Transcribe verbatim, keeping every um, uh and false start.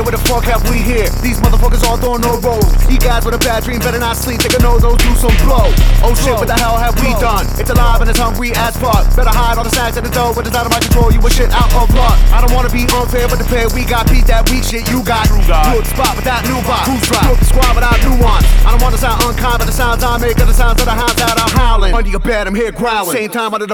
here, what the fuck have we here? These motherfuckers all throwing no rolls. You guys with a bad dream better not sleep, they can know those do some blow. Oh shit, what the hell have we done? It's alive and it's hungry as fuck. Better hide all the sacks at the door, but it's out of my control, you a shit out of luck. I don't wanna be unfair, but the pair we got beat that weak shit you got. Good spot with that new vibe. Who's drop? Good squad without nuance. I don't wanna sound unkind, but the sounds I make are the sounds of the hounds that are howling. Under your bed, I'm here growling. Same time under the